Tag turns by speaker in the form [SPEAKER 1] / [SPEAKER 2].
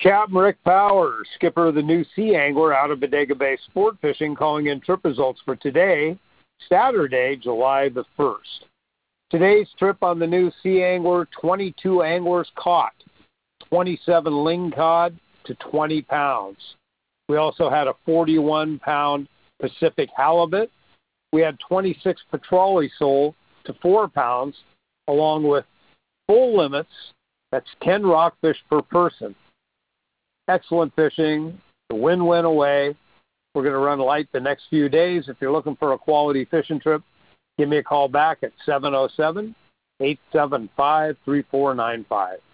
[SPEAKER 1] Captain Rick Powers, skipper of the New Sea Angler out of Bodega Bay Sport Fishing, calling in trip results for today, Saturday, July the 1st. Today's trip on the New Sea Angler, 22 anglers caught, 27 lingcod to 20 pounds. We also had a 41-pound Pacific halibut. We had 26 petrale sole to 4 pounds, along with full limits. That's 10 rockfish per person. Excellent fishing. The wind went away. We're going to run light the next few days. If you're looking for a quality fishing trip, give me a call back at 707-875-3495.